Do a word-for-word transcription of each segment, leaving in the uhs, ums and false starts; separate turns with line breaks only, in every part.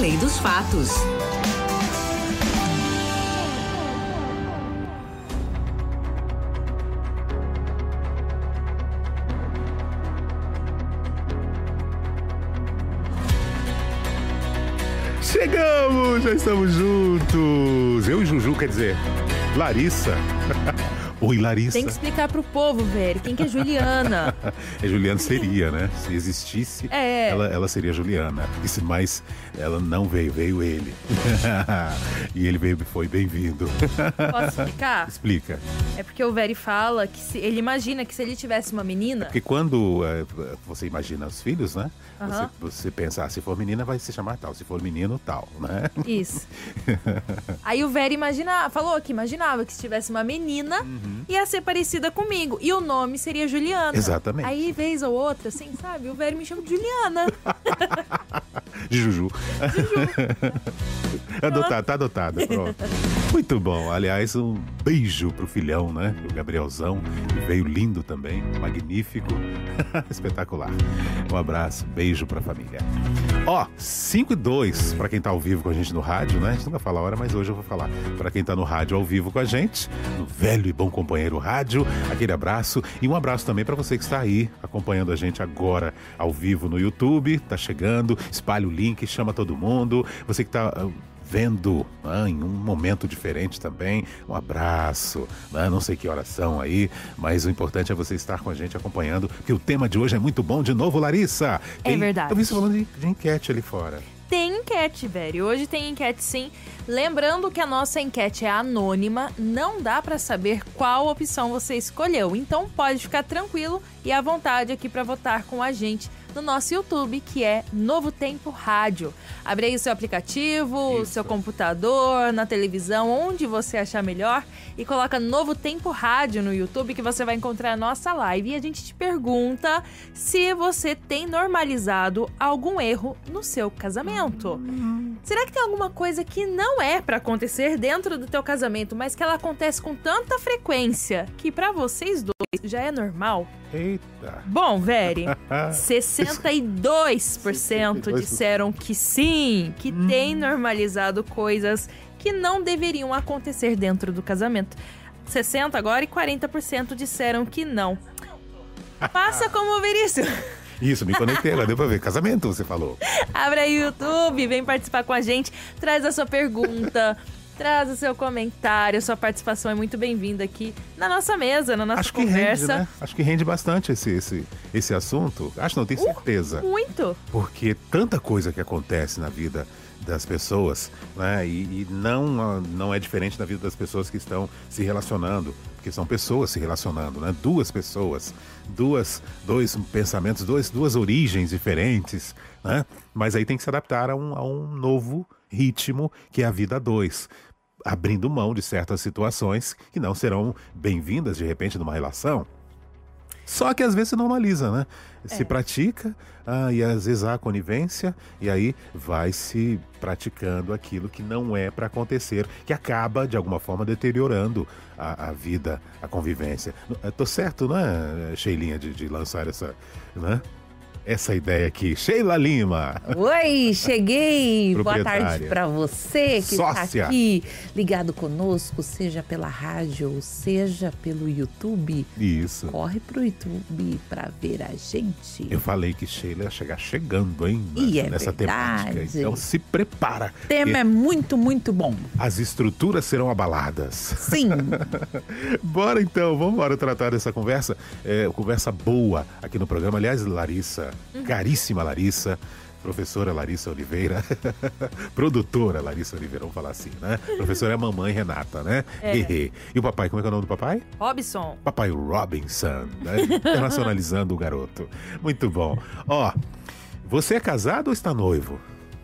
Além dos fatos.
Chegamos, já estamos juntos. Eu e Juju, quer dizer, Larissa. Oi, Larissa.
Tem que explicar pro povo, velho, quem que é Juliana.
É, Juliana seria, né? Se existisse,
é.
ela, ela seria Juliana. Mas ela não veio, veio ele. E ele veio, foi bem-vindo.
Posso explicar?
Explica.
É porque o Veri fala que se, ele imagina que se ele tivesse uma menina...
É porque quando é, você imagina os filhos, né?
Uhum.
Você, você pensa, ah, se for menina vai se chamar tal, se for menino tal, né?
Isso. Aí o Veri imagina, falou que imaginava que se tivesse uma menina, uhum. ia ser parecida comigo. E o nome seria Juliana.
Exatamente.
Aí, vez ou outra, assim, sabe? O Veri me chama de Juliana.
De Juju. Juju. Adotado, tá adotada, pronto. Muito bom. Aliás, um beijo pro filhão, né? O Gabrielzão, que veio lindo também, magnífico. Espetacular. Um abraço, beijo pra família. Ó, cinco e dois pra quem tá ao vivo com a gente no rádio, né? A gente nunca fala a hora, mas hoje eu vou falar. Pra quem tá no rádio ao vivo com a gente, no velho e bom companheiro rádio, aquele abraço. E um abraço também pra você que está aí acompanhando a gente agora ao vivo no YouTube. Tá chegando, espalha o link, chama todo mundo. Você que tá vendo, né, em um momento diferente também, um abraço, né, não sei que horas são aí, mas o importante é você estar com a gente acompanhando, porque o tema de hoje é muito bom. De novo, Larissa.
Tem, é verdade.
Eu vi você falando de, de enquete ali fora.
Tem enquete, velho. Hoje tem enquete, sim. Lembrando que a nossa enquete é anônima, não dá pra saber qual opção você escolheu. Então pode ficar tranquilo e à vontade aqui pra votar com a gente no nosso YouTube, que é Novo Tempo Rádio. Abre aí o seu aplicativo, o seu computador, na televisão, onde você achar melhor, e coloca Novo Tempo Rádio no YouTube, que você vai encontrar a nossa live. E a gente te pergunta se você tem normalizado algum erro no seu casamento. Uhum. Será que tem alguma coisa que não é pra acontecer dentro do teu casamento, mas que ela acontece com tanta frequência que pra vocês dois já é normal?
Eita!
Bom, Veri, sessenta e dois por cento disseram que sim, que hum. tem normalizado coisas que não deveriam acontecer dentro do casamento. sessenta por cento agora e quarenta por cento disseram que não. Faça como Veríssimo.
Isso, me conectei, agora deu pra ver. Casamento, você falou.
Abre aí o YouTube, vem participar com a gente, traz a sua pergunta, traz o seu comentário, sua participação é muito bem-vinda aqui na nossa mesa, na nossa
Acho que
conversa.
Rende, né? Acho que rende bastante esse, esse, esse assunto. Acho não, tenho certeza.
Uh, muito!
Porque tanta coisa que acontece na vida das pessoas, né? E, e não, não é diferente na vida das pessoas que estão se relacionando, porque são pessoas se relacionando, né? Duas pessoas, duas, dois pensamentos, dois, duas origens diferentes, né? Mas aí tem que se adaptar a um, a um novo ritmo, que é a vida a dois, abrindo mão de certas situações que não serão bem-vindas de repente numa relação. Só que às vezes se normaliza, né? Se é. pratica, ah, e às vezes há conivência, e aí vai se praticando aquilo que não é para acontecer, que acaba de alguma forma deteriorando a, a vida, a convivência. Eu tô certo, né, Sheilinha, de, de lançar essa, né? Essa ideia aqui. Sheila Lima.
Oi, cheguei. Boa tarde para você que está aqui ligado conosco, seja pela rádio, seja pelo YouTube.
Isso.
Corre pro YouTube para ver a gente.
Eu falei que Sheila ia chegar chegando, hein?
E é
nessa
verdade.
temática. Então se prepara.
O tema é muito, muito bom.
As estruturas serão abaladas.
Sim.
Bora então, vamos embora tratar dessa conversa. É, conversa boa aqui no programa. Aliás, Larissa, Uhum. caríssima Larissa, professora Larissa Oliveira, produtora Larissa Oliveira, vamos falar assim, né? Professora é a mamãe Renata, né?
É.
E, e o papai, como é que é o nome do papai?
Robson.
Papai Robinson, né? Internacionalizando o garoto. Muito bom. Ó, você é casado ou está noivo?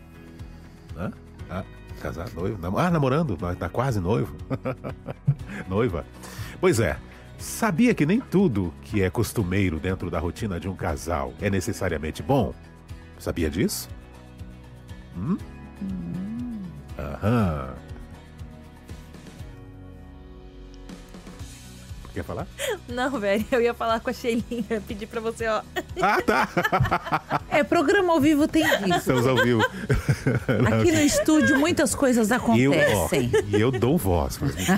Hã? Ah, casado, noivo? Ah, namorando? Tá quase noivo? Noiva? Pois é. Sabia que nem tudo que é costumeiro dentro da rotina de um casal é necessariamente bom? Sabia disso? Hum? Hum. Aham. Quer falar?
Não, velho, eu ia falar com a Sheilinha, pedir pra você, ó.
Ah, tá!
É, programa ao vivo tem isso.
Estamos ao vivo.
Aqui no estúdio muitas coisas acontecem.
E eu, eu dou voz. Mas mentira,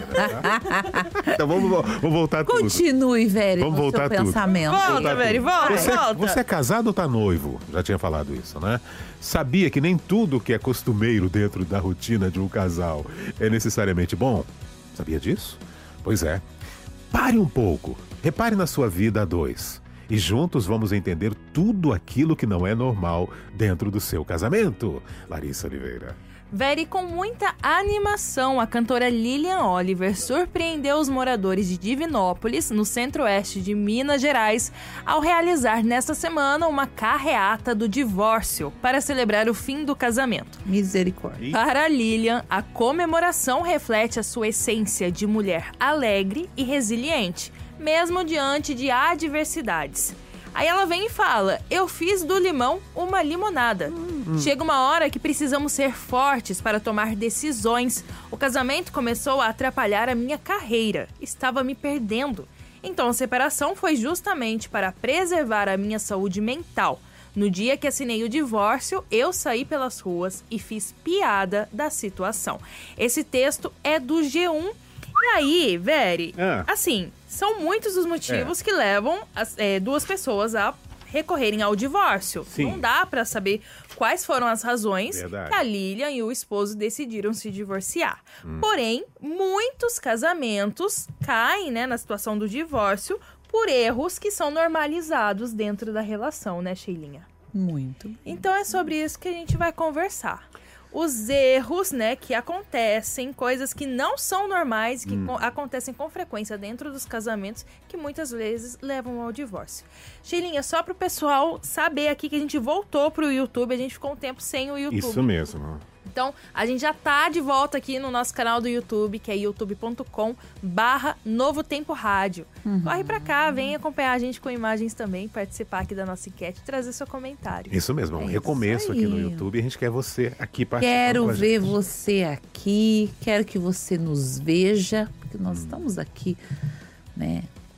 tá? Então vamos, vamos voltar tudo.
Continue, Veri,
vamos
no
voltar
seu
tudo.
pensamento.
Volta, Veri, volta,
você,
volta.
Você é casado ou tá noivo? Já tinha falado isso, né? Sabia que nem tudo que é costumeiro dentro da rotina de um casal é necessariamente bom? Sabia disso? Pois é. Pare um pouco. Repare na sua vida a dois. E juntos vamos entender tudo aquilo que não é normal dentro do seu casamento. Larissa Oliveira.
Veri, com muita animação, a cantora Lilian Oliver surpreendeu os moradores de Divinópolis, no centro-oeste de Minas Gerais, ao realizar nesta semana uma carreata do divórcio para celebrar o fim do casamento.
Misericórdia.
Para Lilian, a comemoração reflete a sua essência de mulher alegre e resiliente, mesmo diante de adversidades. Aí ela vem e fala, eu fiz do limão uma limonada. Hum. Chega uma hora que precisamos ser fortes para tomar decisões. O casamento começou a atrapalhar a minha carreira. Estava me perdendo. Então a separação foi justamente para preservar a minha saúde mental. No dia que assinei o divórcio, eu saí pelas ruas e fiz piada da situação. Esse texto é do G um. E aí, Veri, ah. assim, são muitos os motivos é. que levam as, é, duas pessoas a recorrerem ao divórcio. Sim. Não dá pra saber quais foram as razões Verdade. que a Lilian e o esposo decidiram se divorciar. Hum. Porém, muitos casamentos caem, né, na situação do divórcio por erros que são normalizados dentro da relação, né, Sheilinha?
Muito.
Então é sobre isso que a gente vai conversar. Os erros, né, que acontecem, coisas que não são normais, que hum. co- acontecem com frequência dentro dos casamentos, que muitas vezes levam ao divórcio. Sheilinha, só pro pessoal saber aqui que a gente voltou pro YouTube, a gente ficou um tempo sem o YouTube.
Isso mesmo.
Então, a gente já tá de volta aqui no nosso canal do YouTube, que é youtube ponto com barra Novo Tempo Rádio. Uhum. Corre pra cá, vem acompanhar a gente com imagens também, participar aqui da nossa enquete e trazer seu comentário.
Isso mesmo, um é recomeço aqui no YouTube. A gente quer você aqui participando.
Quero ver você aqui, quero que você nos veja, porque nós hum. estamos aqui, né,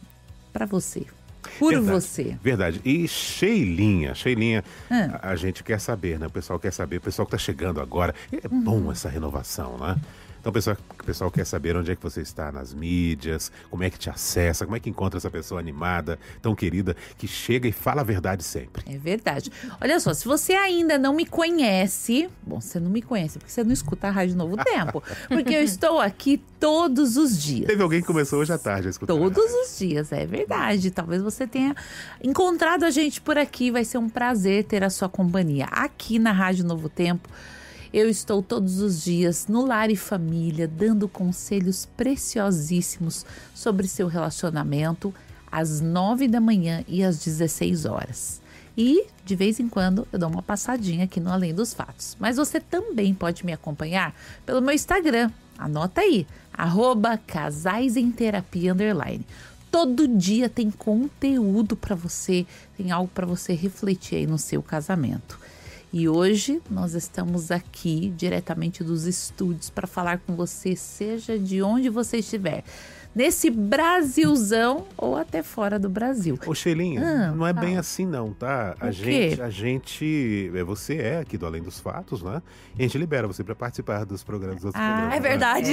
pra você. Por
verdade,
você.
Verdade. E Sheilinha, Sheilinha, hum. a, a gente quer saber, né? O pessoal quer saber, o pessoal que tá chegando agora. É uhum. bom essa renovação, né? Então o pessoal, o pessoal quer saber onde é que você está nas mídias, como é que te acessa, como é que encontra essa pessoa animada, tão querida, que chega e fala a verdade sempre.
É verdade. Olha só, se você ainda não me conhece, bom, você não me conhece, porque você não escuta a Rádio Novo Tempo, porque eu estou aqui todos os dias.
Teve alguém que começou hoje à tarde a escutar.
Todos os dias, é verdade. Talvez você tenha encontrado a gente por aqui, vai ser um prazer ter a sua companhia aqui na Rádio Novo Tempo. Eu estou todos os dias no Lar e Família, dando conselhos preciosíssimos sobre seu relacionamento às nove da manhã e às dezesseis horas. E, de vez em quando, eu dou uma passadinha aqui no Além dos Fatos. Mas você também pode me acompanhar pelo meu Instagram. Anota aí, arroba Casais em Terapia underline. Todo dia tem conteúdo para você, tem algo para você refletir aí no seu casamento. E hoje nós estamos aqui diretamente dos estúdios para falar com você, seja de onde você estiver. Nesse Brasilzão ou até fora do Brasil.
Ô, Sheilinha, ah, não é fala. bem assim não, tá? A
o
gente,
quê?
a gente, você é aqui do Além dos Fatos, né? E a gente libera você para participar dos programas dos outros
ah,
programas.
É verdade.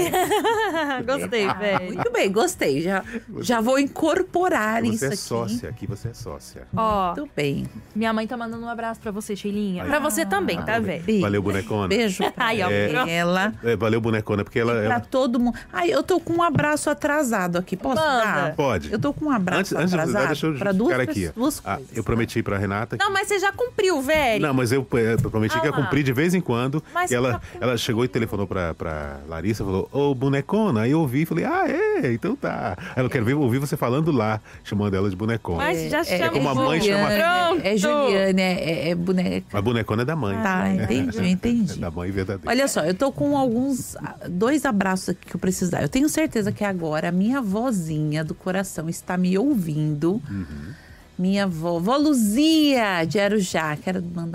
É. Gostei,
ah,
velho.
Muito bem, gostei. Já,
você,
já vou incorporar isso aqui.
Você é sócia, aqui você é sócia.
Ó,
muito bem.
Minha mãe tá mandando um abraço pra você, Sheilinha. Pra você também,
ah,
tá, velho?
Valeu, bonecona.
Beijo pra
Ai,
é, ela.
É, valeu, bonecona, porque ela...
Pra
ela...
todo mundo. Ai, eu tô com um abraço atrasado aqui, posso dar?
Pode.
Eu tô com um abraço
antes, antes
atrasado
deixa eu
pra duas,
aqui.
duas
ah,
coisas.
Eu prometi pra Renata... Que...
Não, mas você já cumpriu, velho.
Não, mas eu, eu prometi ah, que ia cumprir de vez em quando.
Mas
ela, ela chegou e telefonou pra, pra Larissa, falou, ô, bonecona. Aí eu ouvi e falei, ah, é, então tá. Aí eu quero ver, ouvir você falando lá, chamando ela de bonecona.
Mas já
é,
chama.
É,
como a mãe
Juliane,
chama...
É, é Juliane, é, é boneca.
A bonecona é da mãe.
Tá, entendi, eu entendi.
É da mãe verdadeira.
Olha só, eu tô com alguns, dois abraços aqui que eu preciso dar. Eu tenho certeza que agora a minha vozinha do coração está me ouvindo. Uhum. Minha avó, vó Luzia de Arujá. Quero mandar um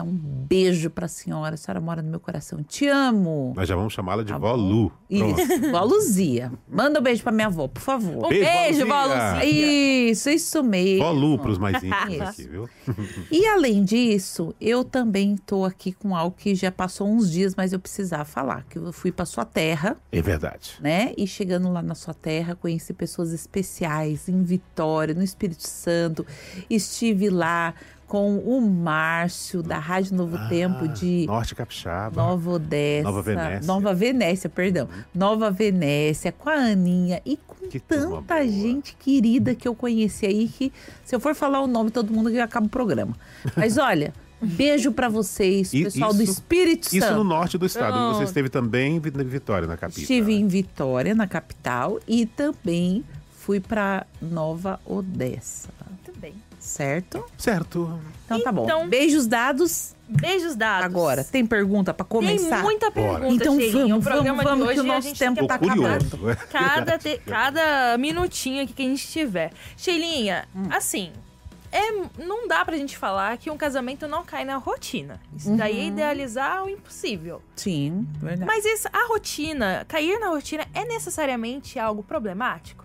beijo pra senhora. A senhora mora no meu coração. Te amo.
Nós já vamos chamá-la de
Tá
vó
bom?
Lu. Pronto.
Isso, vó Luzia. Manda um beijo pra minha avó, por favor.
Um
Beijo,
beijo,
vó Luzia.
Vó Luzia.
Isso, isso mesmo.
Vó Lu pros mais íntimos
Isso.
aqui, viu?
E além disso, eu também tô aqui com algo que já passou uns dias, mas eu precisava falar. Que eu fui pra sua terra,
É verdade.
né? E chegando lá na sua terra, conheci pessoas especiais em Vitória, no Espírito Santo. Estive lá com o Márcio, da Rádio Novo
Ah,
Tempo, de
Norte Capixaba.
Nova Odessa.
Nova Venécia.
Nova Venécia, perdão. Nova Venécia, com a Aninha e com
Que turma
tanta
boa.
gente querida que eu conheci aí que, se eu for falar o nome de todo mundo, que acaba o programa. Mas olha, beijo pra vocês,
E
pessoal
isso-
do Espírito
Isso
Santo.
no norte do estado. E você
Pronto.
esteve também em Vi- em Vitória, na capital.
Estive em Vitória, na capital, e também fui pra Nova Odessa,
Muito bem.
certo?
Certo.
Então tá bom.
Então-
Beijos dados.
Beijos dados.
Agora, tem pergunta pra começar?
Tem muita
Bora.
pergunta,
Então
Cheirinho.
vamos,
O programa
vamos, vamos,
de
que
hoje
o
a
nosso
gente
tempo
quer
Tô
tá acabando.
curioso.
cada, te- cada minutinho aqui que a gente tiver. Sheilinha,
Hum.
assim, é, não dá pra gente falar que um casamento não cai na rotina. Isso daí
Uhum.
é idealizar o impossível.
Sim, verdade.
Mas esse, a rotina, cair na rotina é necessariamente algo problemático?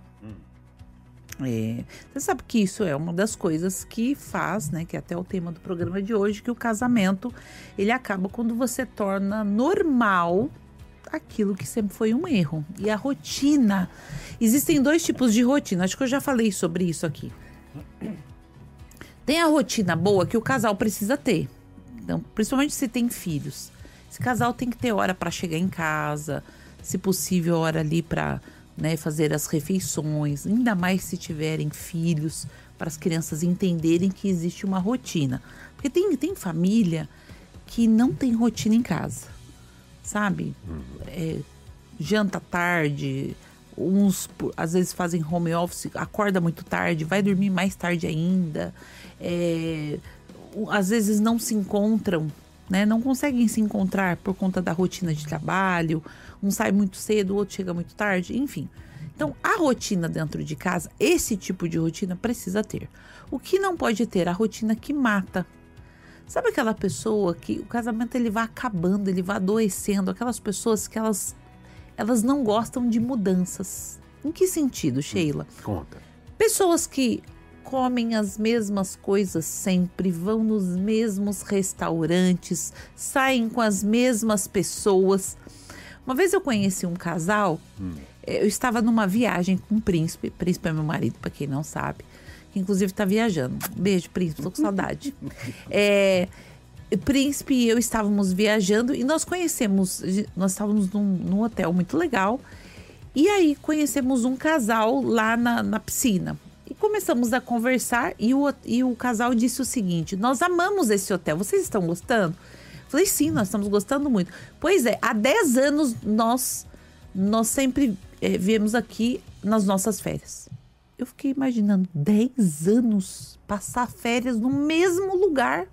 É, você sabe que isso é uma das coisas que faz, né, que é até o tema do programa de hoje, que o casamento, ele acaba quando você torna normal aquilo que sempre foi um erro. E a rotina, existem dois tipos de rotina, acho que eu já falei sobre isso aqui. Tem a rotina boa que o casal precisa ter, então, principalmente se tem filhos. Esse casal tem que ter hora para chegar em casa, se possível, hora ali para, né, fazer as refeições, ainda mais se tiverem filhos, para as crianças entenderem que existe uma rotina. Porque tem, tem família que não tem rotina em casa, sabe? É, janta tarde, uns por- às vezes fazem home office, acorda muito tarde, vai dormir mais tarde ainda. É, o- às vezes não se encontram, né? Não conseguem se encontrar por conta da rotina de trabalho. Um sai muito cedo, o outro chega muito tarde, enfim. Então, a rotina dentro de casa, esse tipo de rotina precisa ter. O que não pode ter? A rotina que mata. Sabe aquela pessoa que o casamento ele vai acabando, ele vai adoecendo, aquelas pessoas que elas, elas não gostam de mudanças. Em que sentido, Sheila?
Conta.
Pessoas que comem as mesmas coisas sempre, vão nos mesmos restaurantes, saem com as mesmas pessoas. Uma vez eu conheci um casal, eh, eu estava numa viagem com um príncipe, príncipe é meu marido, para quem não sabe, que inclusive está viajando. Beijo, príncipe, tô com saudade. É, príncipe e eu estávamos viajando e nós conhecemos, nós estávamos num, num hotel muito legal, e aí conhecemos um casal lá na, na piscina. E começamos a conversar e o, e o casal disse o seguinte: nós amamos esse hotel, vocês estão gostando? Falei, sim, nós estamos gostando muito. Pois é, há dez anos nós, nós sempre é, viemos aqui nas nossas férias. Eu fiquei imaginando, dez anos passar férias no mesmo lugar.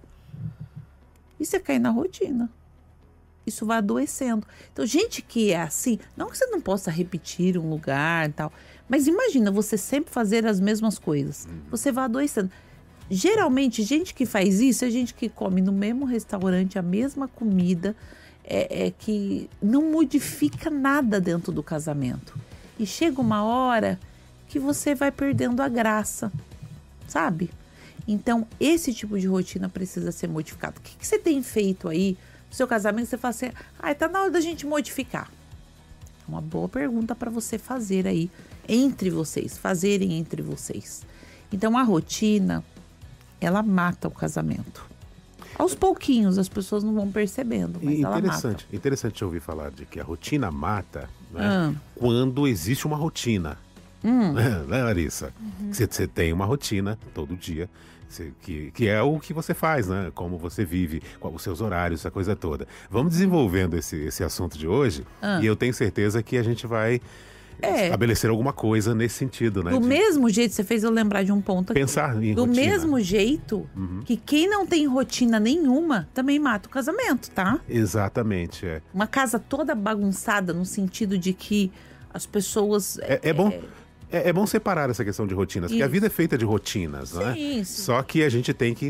E você cai na rotina. Isso vai adoecendo. Então, gente que é assim, não que você não possa repetir um lugar e tal, mas imagina você sempre fazer as mesmas coisas. Você vai adoecendo. Geralmente, gente que faz isso é gente que come no mesmo restaurante a mesma comida, é, é que não modifica nada dentro do casamento. E chega uma hora que você vai perdendo a graça, sabe? Então, esse tipo de rotina precisa ser modificado. O que, que você tem feito aí no seu casamento? Você fala assim, ah, tá na hora da gente modificar. Uma boa pergunta para você fazer aí entre vocês, fazerem entre vocês. Então, a rotina, ela mata o casamento. Aos pouquinhos, as pessoas não vão percebendo, mas
E
ela
interessante,
mata.
interessante ouvir falar de que a rotina mata, né,
Ah.
quando existe uma rotina.
Hum.
Né, Larissa? Você você tem uma rotina todo dia, você- que, que é o que você faz, né? Como você vive, qual os seus horários, essa coisa toda. Vamos desenvolvendo esse, esse assunto de hoje
Ah.
e eu tenho certeza que a gente vai
É.
estabelecer alguma coisa nesse sentido, né?
Do
de
mesmo jeito, você fez eu lembrar de um ponto aqui.
pensar em
Do
rotina.
mesmo jeito que quem não tem rotina nenhuma também mata o casamento, tá?
Exatamente, é.
Uma casa toda bagunçada no sentido de que as pessoas...
É, é bom... É, é bom separar essa questão de rotinas, porque a
Isso.
vida é feita de rotinas, não é?
Sim, sim.
Só que a gente tem que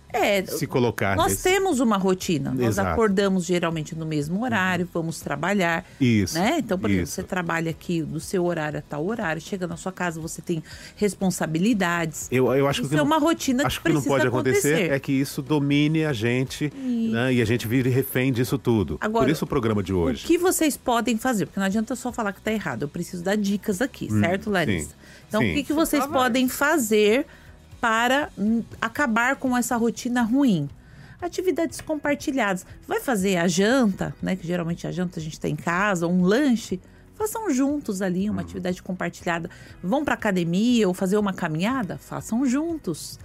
É,
se colocar.
Nós
nesse...
temos uma rotina. Nós
Exato.
acordamos geralmente no mesmo horário, uhum. vamos trabalhar.
Isso.
Né? Então, por exemplo,
isso.
você trabalha aqui do seu horário a tal horário, chega na sua casa, você tem responsabilidades.
Eu, eu acho
isso
que
é
não,
uma rotina
acho
que
que não
precisa
pode acontecer.
acontecer.
É que isso domine a gente e, né? E a gente vire refém disso tudo.
Agora,
por isso o programa de hoje.
O que vocês podem fazer? Porque não adianta só falar que tá errado. Eu preciso dar dicas aqui, hum, certo, Larissa?
Sim,
então,
sim.
o que, que vocês podem fazer para hum, acabar com essa rotina ruim? Atividades compartilhadas. Vai fazer a janta, né? Que geralmente a janta a gente tá em casa, ou um lanche. Façam juntos ali uma hum. atividade compartilhada. Vão para academia ou fazer uma caminhada? Façam juntos.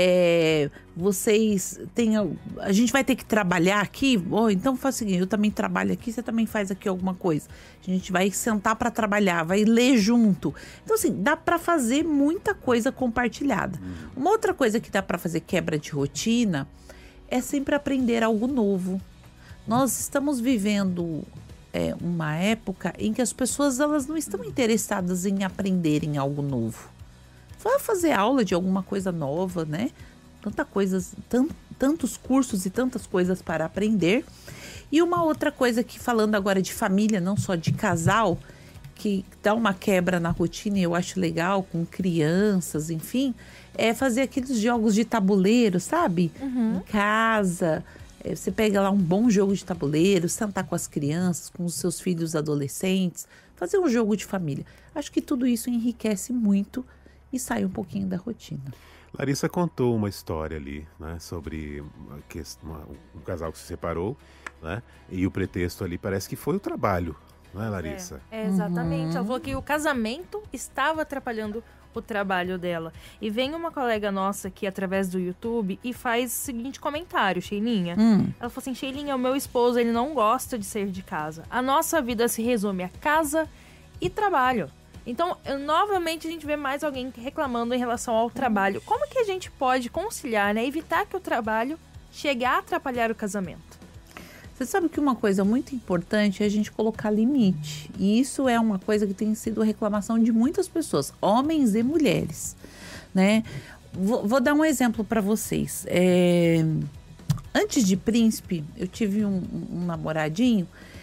É, vocês têm... A gente vai ter que trabalhar aqui? Oh, então faz o seguinte, eu também trabalho aqui, você também faz aqui alguma coisa. A gente vai sentar para trabalhar, vai ler junto. Então, assim, dá para fazer muita coisa compartilhada. Hum. Uma outra coisa que dá para fazer quebra de rotina é sempre aprender algo novo. Nós estamos vivendo é, uma época em que as pessoas elas não estão interessadas em aprenderem algo novo. Vai fazer aula de alguma coisa nova, né? Tanta coisas, tant, tantos cursos e tantas coisas para aprender. E uma outra coisa que, falando agora de família, não só de casal, que dá uma quebra na rotina e eu acho legal, com crianças, enfim, é fazer aqueles jogos de tabuleiro, sabe?
Uhum.
Em casa, é, você pega lá um bom jogo de tabuleiro, sentar com as crianças, com os seus filhos adolescentes, fazer um jogo de família. Acho que tudo isso enriquece muito e sai um pouquinho da rotina.
Larissa contou uma história ali, né, sobre uma questão, uma, um casal que se separou, né, e o pretexto ali parece que foi o trabalho, não é, Larissa?
É, é exatamente.
Uhum.
Ela falou que o casamento estava atrapalhando o trabalho dela. E vem uma colega nossa aqui através do YouTube e faz o seguinte comentário, Sheilinha.
Hum.
Ela falou assim, Sheilinha, o meu esposo, ele não gosta de sair de casa. A nossa vida se resume a casa e trabalho. Então, eu, novamente, a gente vê mais alguém reclamando em relação ao trabalho. Como que a gente pode conciliar, né? Evitar que o trabalho chegue a atrapalhar o casamento?
Você sabe que uma coisa muito importante é a gente colocar limite. E isso é uma coisa que tem sido reclamação de muitas pessoas, homens e mulheres, né? Vou, vou dar um exemplo para vocês. É... Antes de Príncipe, eu tive um, um namoradinho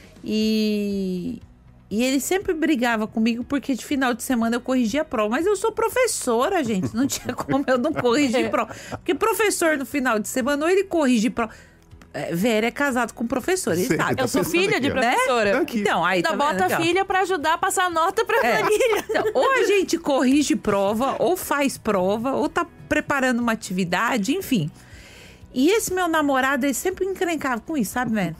e... E ele sempre brigava comigo porque de final de semana eu corrigia a prova. Mas eu sou professora, gente. Não tinha como eu não corrigir prova. Porque professor no final de semana, ou ele corrige prova. É, Vera é casado com professor, ele
Sei,
sabe.
Eu sou filha de
aqui, ó.
professora.
Aqui.
Então, aí
Ainda
tá
bota
vendo,
a
aqui, ó.
filha pra ajudar a passar nota pra
É.
família.
Então, ou a gente corrige prova, ou faz prova, ou tá preparando uma atividade, enfim. E esse meu namorado, ele sempre encrencava com isso, sabe, velho?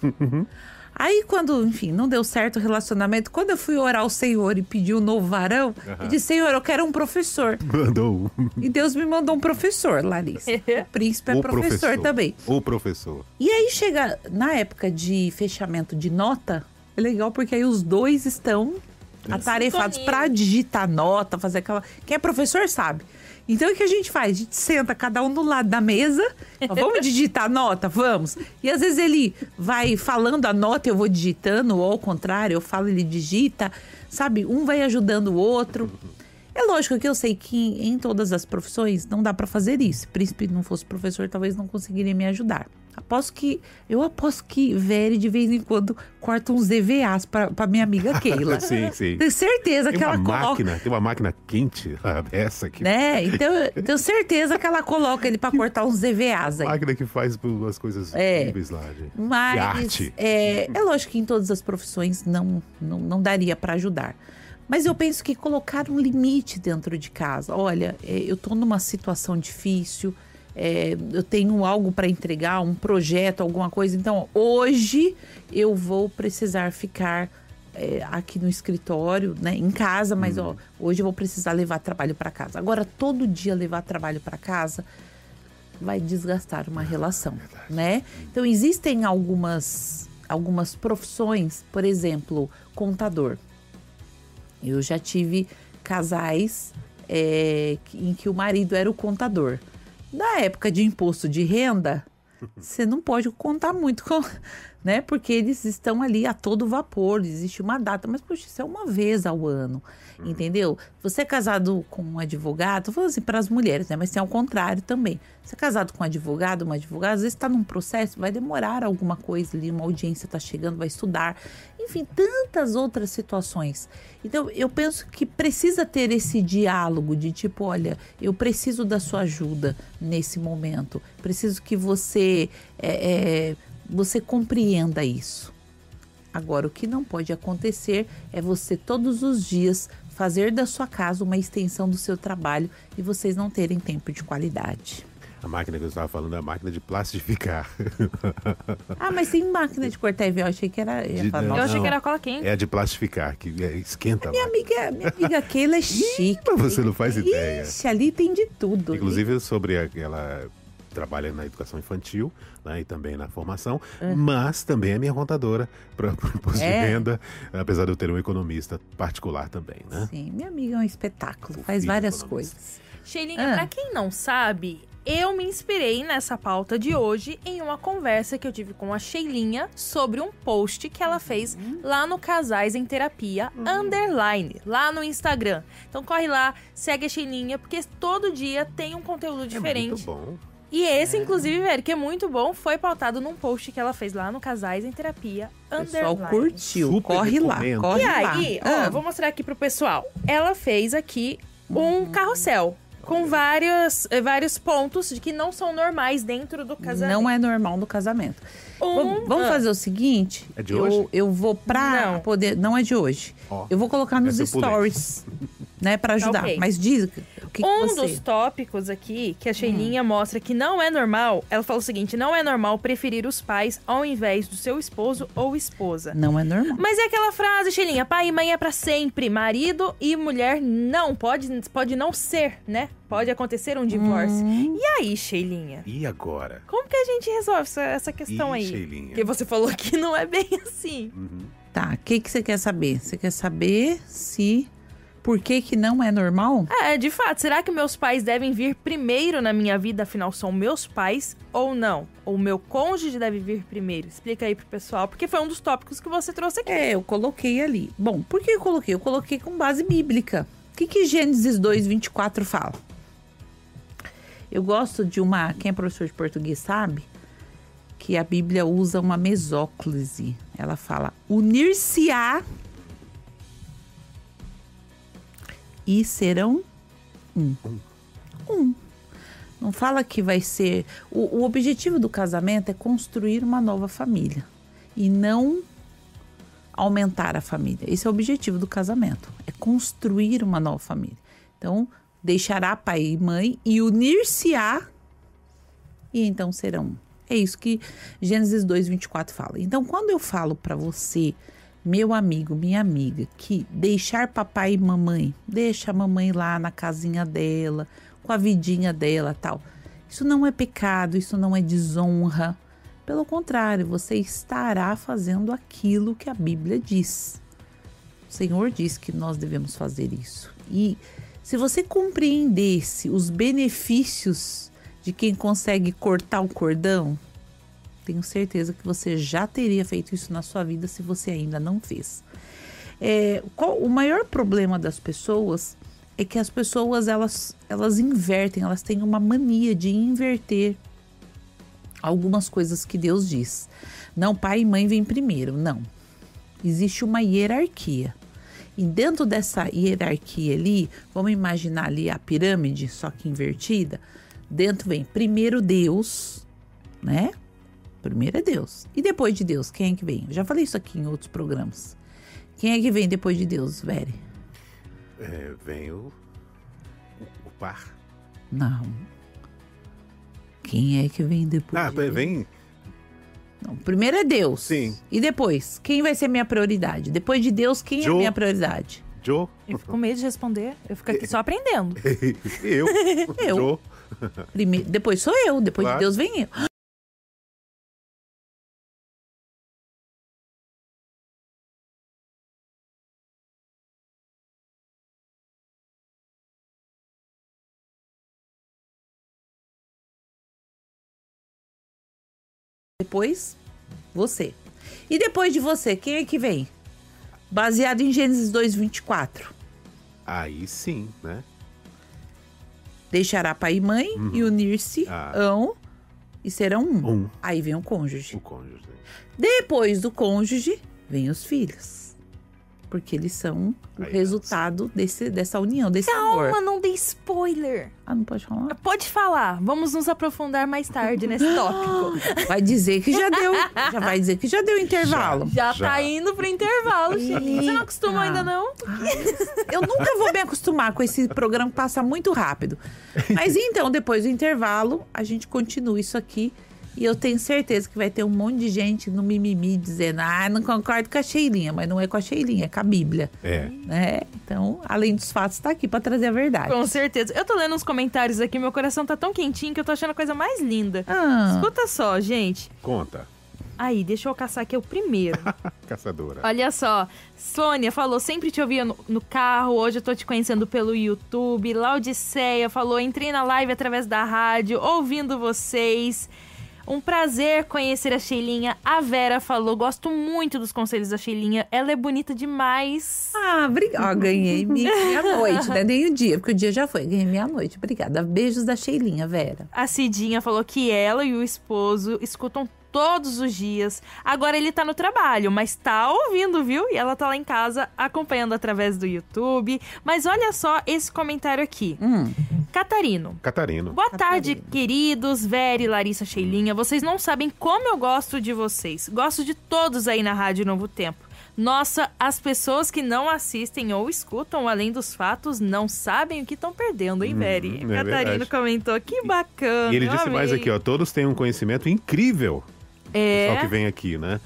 Aí, quando, enfim, não deu certo o relacionamento, quando eu fui orar ao Senhor e pedir um novo varão, uhum. eu disse, Senhor, eu quero um professor.
Mandou.
E Deus me mandou um professor, Larissa. O príncipe é
o
professor,
professor
também.
O professor.
E aí, chega na época de fechamento de nota, é legal porque aí os dois estão atarefados para digitar nota, fazer aquela... Quem é professor sabe. Então, o que a gente faz? A gente senta cada um do lado da mesa. Vamos digitar a nota? Vamos. E às vezes ele vai falando a nota e eu vou digitando, ou ao contrário, eu falo e ele digita. Sabe? Um vai ajudando o outro. É lógico que eu sei que em todas as profissões não dá para fazer isso. Se o príncipe não fosse professor, talvez não conseguiria me ajudar. Aposto que, eu aposto que Vere de vez em quando corta uns E V As pra, pra minha amiga Keila.
Sim, sim.
Tenho certeza
Tem
que
uma
ela
máquina,
coloca...
tem uma máquina quente, essa aqui.
Né? Então, eu tenho certeza que ela coloca ele pra cortar uns E V As aí.
Máquina que faz as coisas
É.
incríveis lá, gente. De
Mas
arte.
é, é lógico que em todas as profissões não, não, não daria para ajudar. Mas eu penso que colocar um limite dentro de casa. Olha, é, eu tô numa situação difícil, é, eu tenho algo para entregar, um projeto, alguma coisa. Então, hoje eu vou precisar ficar é, aqui no escritório, né, em casa, mas ó, hoje eu vou precisar levar trabalho para casa. Agora, todo dia levar trabalho para casa vai desgastar uma relação, né? Então, existem algumas, algumas profissões, por exemplo, contador. Eu já tive casais é, em que o marido era o contador. Na época de imposto de renda, você não pode contar muito com, né? Porque eles estão ali a todo vapor, existe uma data, mas poxa, isso é uma vez ao ano, uhum. entendeu? Você é casado com um advogado, tô falando assim para as mulheres, né? Mas tem ao contrário também. Você é casado com um advogado, uma advogada, às vezes está num processo, vai demorar alguma coisa ali, uma audiência está chegando, vai estudar, enfim, tantas outras situações. Então, eu penso que precisa ter esse diálogo de tipo, olha, eu preciso da sua ajuda nesse momento, preciso que você, é, é, você compreenda isso. Agora, o que não pode acontecer é você todos os dias fazer da sua casa uma extensão do seu trabalho e vocês não terem tempo de qualidade.
A máquina que eu estava falando é a máquina de plastificar.
Ah, mas tem máquina de cortar e ver. Eu achei que era...
De,
falar,
não,
eu achei
não,
que era cola quente.
É a de plastificar, que esquenta.
Minha amiga, minha amiga Keila é chique.
Mas você não faz ideia.
Ixi, ali tem de tudo.
Inclusive sobre aquela... trabalha na educação infantil, né, e também na formação, é. mas também é minha contadora para o imposto é. de renda, apesar de eu ter um economista particular também, né?
Sim, minha amiga é um espetáculo, o faz várias economista. coisas.
Sheilinha,
ah.
para quem não sabe, eu me inspirei nessa pauta de hoje em uma conversa que eu tive com a Sheilinha sobre um post que ela fez uhum. lá no Casais em Terapia, uhum. underline, lá no Instagram. Então corre lá, segue a Sheilinha, porque todo dia tem um conteúdo diferente.
É muito bom.
E esse, é. inclusive, velho, que é muito bom, foi pautado num post que ela fez lá no Casais em Terapia, underline.
O pessoal curtiu,
Super
corre lá,
recomendo.
corre
e
lá.
E aí, ó,
ah.
vou mostrar aqui pro pessoal. Ela fez aqui um carrossel com vários, vários pontos de que não são normais dentro do casamento.
Não é normal no casamento.
Um,
vamos vamos ah. fazer o seguinte.
É de
eu,
hoje?
Eu vou pra
não.
poder... Não é de hoje.
Oh,
eu vou colocar nos stories, né? Pra ajudar.
Okay.
Mas diz o que,
um
que você...
dos tópicos aqui que a Sheilinha hum. mostra que não é normal, ela fala o seguinte, não é normal preferir os pais ao invés do seu esposo ou esposa.
Não é normal.
Mas é aquela frase, Sheilinha, pai e mãe é pra sempre, marido e mulher não, pode, pode não ser, né? Pode acontecer um divórcio. Hum. E aí, Sheilinha?
E agora?
Como que a gente resolve essa, essa questão
e
aí?
Sheilinha?
Porque você falou que não é bem assim.
Uhum.
Tá, o que, que você quer saber? Você quer saber se... Por que que não é normal?
É, de fato. Será que meus pais devem vir primeiro na minha vida, afinal são meus pais, ou não? Ou meu cônjuge deve vir primeiro? Explica aí pro pessoal, porque foi um dos tópicos que você trouxe aqui.
É, eu coloquei ali. Bom, por que eu coloquei? Eu coloquei com base bíblica. O que que Gênesis dois, vinte e quatro fala? Eu gosto de uma... Quem é professor de português sabe que a Bíblia usa uma mesóclise. Ela fala unir-se-á e serão um. Um. Não fala que vai ser... O, o objetivo do casamento é construir uma nova família. E não aumentar a família. Esse é o objetivo do casamento. É construir uma nova família. Então, deixará pai e mãe e unir-se-á e então serão um. É isso que Gênesis dois, vinte e quatro fala. Então, quando eu falo para você, meu amigo, minha amiga, que deixar papai e mamãe, deixa a mamãe lá na casinha dela, com a vidinha dela, tal. Isso não é pecado, isso não é desonra. Pelo contrário, você estará fazendo aquilo que a Bíblia diz. O Senhor diz que nós devemos fazer isso. E se você compreendesse os benefícios de quem consegue cortar o cordão, tenho certeza que você já teria feito isso na sua vida se você ainda não fez. É, qual, o maior problema das pessoas é que as pessoas elas, elas invertem, elas têm uma mania de inverter algumas coisas que Deus diz. Não, pai e mãe vêm primeiro, não. Existe uma hierarquia. E dentro dessa hierarquia ali, vamos imaginar ali a pirâmide, só que invertida. Dentro vem primeiro Deus, né? Primeiro é Deus. E depois de Deus, quem é que vem? Eu já falei isso aqui em outros programas. Quem é que vem depois de Deus, Vere?
É, vem o, o par.
Não. Quem é que vem depois
Ah,
de Deus?
vem...
Não, primeiro é Deus.
Sim.
E depois, quem vai ser minha prioridade? Depois de Deus, quem
Joe.
é minha prioridade?
Joe.
Eu fico com medo de responder. Eu fico aqui só aprendendo.
eu.
Eu.
Joe.
Primeiro, depois sou eu, depois
Claro.
de Deus vem eu. Depois, você. E depois de você, quem é que vem? Baseado em Gênesis dois, vinte e quatro.
Aí sim, né?
Deixará pai e mãe
Uhum.
e unir-se
Ah.
ão e serão um.
Um.
Aí vem o cônjuge.
O cônjuge.
Depois do cônjuge, vem os filhos. Porque eles são o
Aí,
resultado desse, dessa união, desse amor.
Calma, não dê spoiler.
Ah, não pode falar?
Pode falar, vamos nos aprofundar mais tarde nesse tópico.
Vai dizer que já deu. Já vai dizer que já deu intervalo.
Já,
Já.
tá indo pro intervalo, gente. Você não acostumou ainda, não?
Eu nunca vou me acostumar com esse programa que passa muito rápido. Mas então, depois do intervalo, a gente continua isso aqui. E eu tenho certeza que vai ter um monte de gente no mimimi dizendo: ah, não concordo com a Sheilinha. Mas não é com a Sheilinha, é com a Bíblia.
É.
Né? Então, além dos fatos, tá aqui pra trazer a verdade.
Com certeza. Eu tô lendo uns comentários aqui, meu coração tá tão quentinho que eu tô achando a coisa mais linda.
Ah,
Escuta só, gente.
Conta.
Aí, deixa eu caçar aqui o primeiro.
Caçadora.
Olha só, Sônia falou, sempre te ouvia no, no carro, hoje eu tô te conhecendo pelo YouTube. Laudiceia falou, entrei na live através da rádio, ouvindo vocês. Um prazer conhecer a Sheilinha. A Vera falou, gosto muito dos conselhos da Sheilinha, ela é bonita demais.
ah obrigada. Ó, ganhei mi- meia-noite, né? Nem o dia, porque o dia já foi. Ganhei meia-noite. Obrigada. Beijos da Sheilinha, Vera.
A Cidinha falou que ela e o esposo escutam todos os dias. Agora ele tá no trabalho, mas tá ouvindo, viu? E ela tá lá em casa acompanhando através do YouTube. Mas olha só esse comentário aqui.
Hum.
Catarino.
Catarino.
Boa
Catarina.
tarde, queridos, Vera, Larissa, Sheilinha. Vocês não sabem como eu gosto de vocês. Gosto de todos aí na Rádio Novo Tempo. Nossa, as pessoas que não assistem ou escutam Além dos Fatos não sabem o que estão perdendo, hein, Veri?
Hum, é
Catarino
verdade.
comentou, que bacana.
E ele
eu
disse mais
amei.
aqui, ó. Todos têm um conhecimento incrível. O pessoal que
É,
vem aqui, né?